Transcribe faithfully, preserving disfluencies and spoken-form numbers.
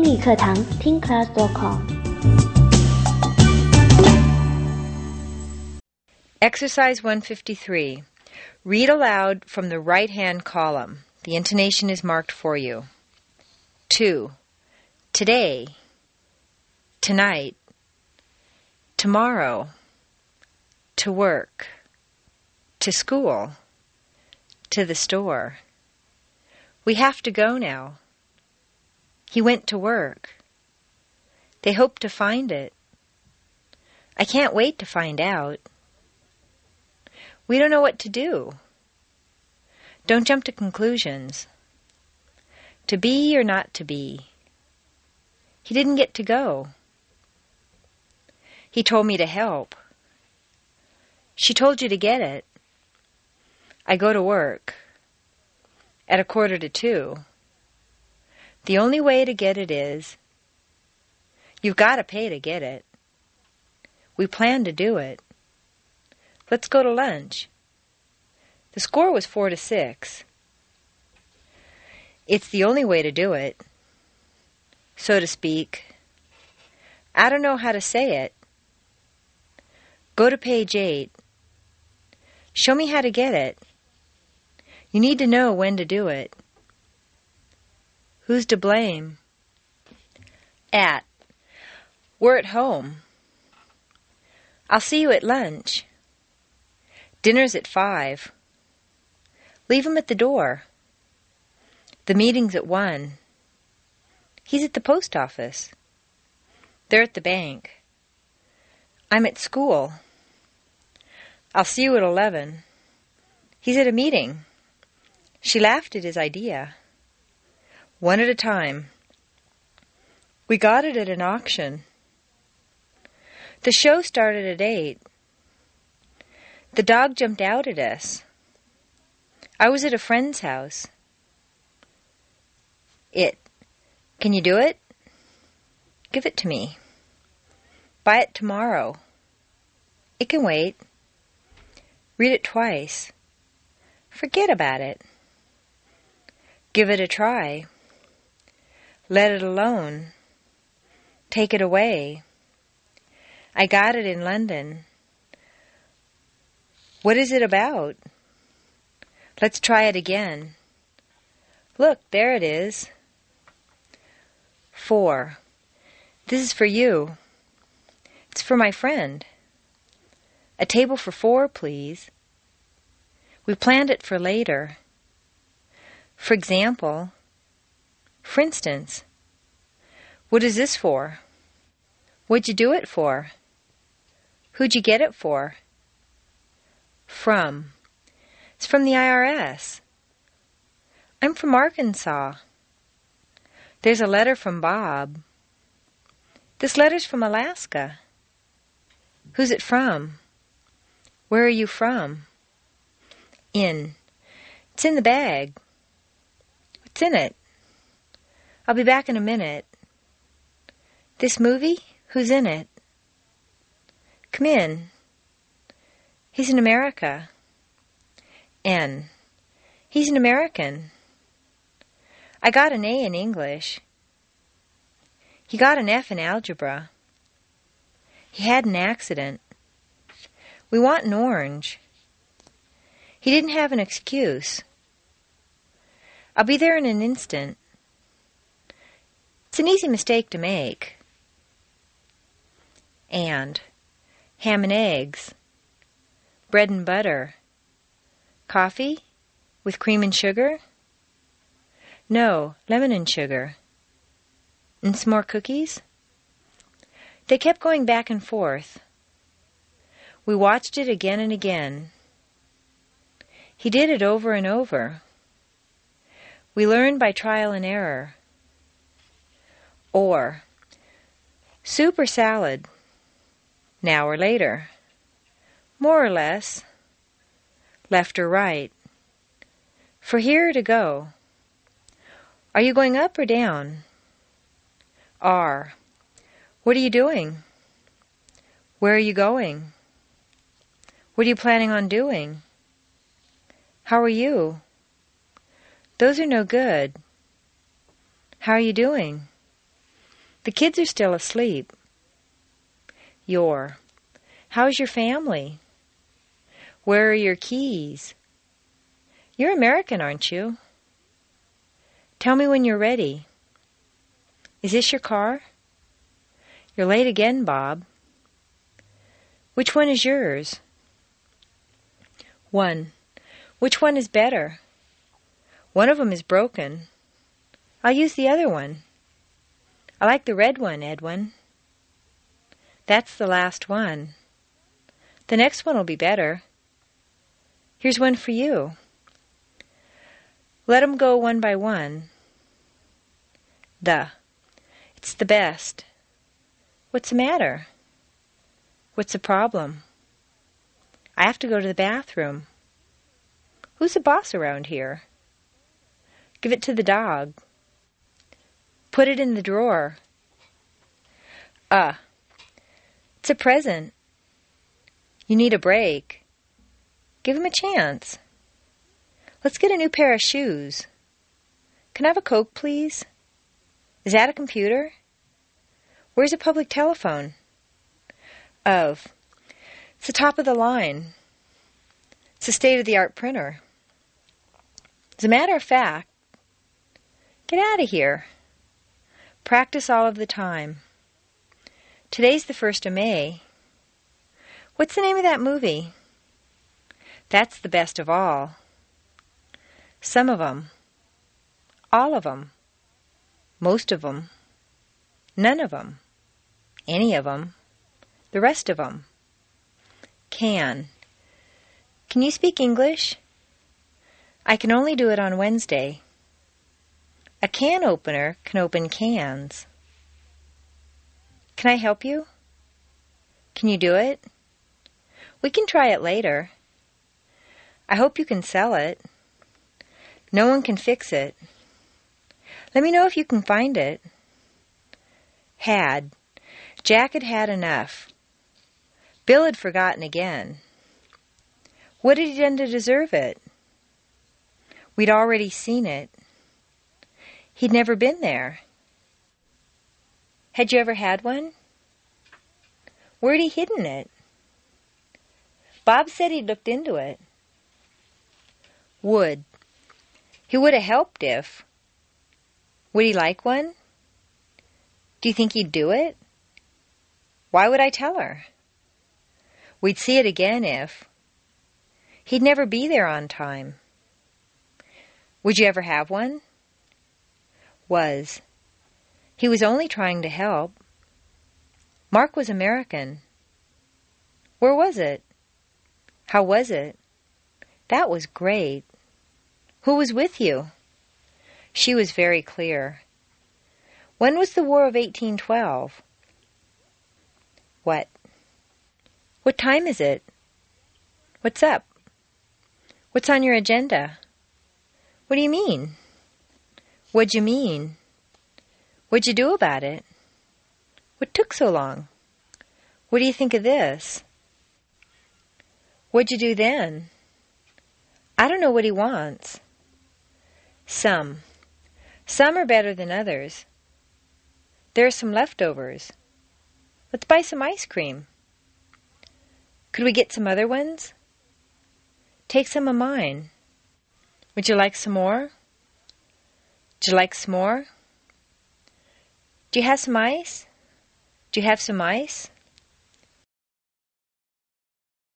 英语课堂听 class dot com。 Exercise one fifty-three. Read aloud from the right-hand column. The intonation is marked for you. two. Today. Tonight. Tomorrow. To work. To school. To the store. We have to go now. He went to work. They hope to find it. I can't wait to find out. We don't know what to do. Don't jump to conclusions. To be or not to be. He didn't get to go. He told me to help. She told you to get it. I go to work. At a quarter to two. The only way to get it is, you've got to pay to get it. We plan to do it. Let's go to lunch. The score was four to six. It's the only way to do it, so to speak. I don't know how to say it. Go to page eight. Show me how to get it. You need to know when to do it. Who's to blame? At. We're at home. I'll see you at lunch. Dinner's at five. Leave him at the door. The meeting's at one. He's at the post office. They're at the bank. I'm at school. I'll see you at eleven. He's at a meeting. She laughed at his idea. One at a time. We got it at an auction. The show started at eight. The dog jumped out at us. I was at a friend's house. It. Can you do it? Give it to me. Buy it tomorrow. It can wait. Read it twice. Forget about it. Give it a try. Let it alone. Take it away. I got it in London. What is it about? Let's try it again. Look, there it is. Four. This is for you. It's for my friend. A table for four, please. We planned it for later. For example, for instance, what is this for? What'd you do it for? Who'd you get it for? From. It's from the I R S. I'm from Arkansas. There's a letter from Bob. This letter's from Alaska. Who's it from? Where are you from? In. It's in the bag. What's in it? I'll be back in a minute. This movie? Who's in it? Come in. He's in America. N. He's an American. I got an A in English. He got an F in algebra. He had an accident. We want an orange. He didn't have an excuse. I'll be there in an instant. It's an easy mistake to make. And. Ham and eggs. Bread and butter. Coffee? With cream and sugar? No, lemon and sugar. And some more cookies? They kept going back and forth. We watched it again and again. He did it over and over. We learned by trial and error. Or, soup or salad? Now or later? More or less. Left or right? For here or to go? Are you going up or down? Are. What are you doing? Where are you going? What are you planning on doing? How are you? Those are no good. How are you doing? The kids are still asleep. Your. How's your family? Where are your keys? You're American, aren't you? Tell me when you're ready. Is this your car? You're late again, Bob. Which one is yours? One. Which one is better? One of 'em is broken. I'll use the other one. I like the red one, Edwin. That's the last one. The next one will be better. Here's one for you. Let 'em go one by one. The. It's the best. What's the matter? What's the problem? I have to go to the bathroom. Who's the boss around here? Give it to the dog. Put it in the drawer. Uh. It's a present. You need a break. Give him a chance. Let's get a new pair of shoes. Can I have a Coke, please? Is that a computer? Where's a public telephone? Of. It's the top of the line. It's a state-of-the-art printer. As a matter of fact, get out of here. Practice all of the time. Today's the first of May. What's the name of that movie? That's the best of all. Some of 'em. All of 'em. Most of 'em. None of 'em. Any of 'em. The rest of 'em. Can. Can you speak English? I can only do it on Wednesday. A can opener can open cans. Can I help you? Can you do it? We can try it later. I hope you can sell it. No one can fix it. Let me know if you can find it. Had. Jack had had enough. Bill had forgotten again. What had he done to deserve it? We'd already seen it. He'd never been there. Had you ever had one? Where'd he hidden it? Bob said he'd looked into it. Would. He would have helped if. Would he like one? Do you think he'd do it? Why would I tell her? We'd see it again if. He'd never be there on time. Would you ever have one? Was. He was only trying to help. Mark was American. Where was it? How was it? That was great. Who was with you? She was very clear. When was the War of eighteen twelve? What? What time is it? What's up? What's on your agenda? What do you mean? What'd you mean? What'd you do about it? What took so long? What do you think of this? What'd you do then? I don't know what he wants. Some. Some are better than others. There are some leftovers. Let's buy some ice cream. Could we get some other ones? Take some of mine. Would you like some more? Do you like some more? Do you have some ice? Do you have some ice?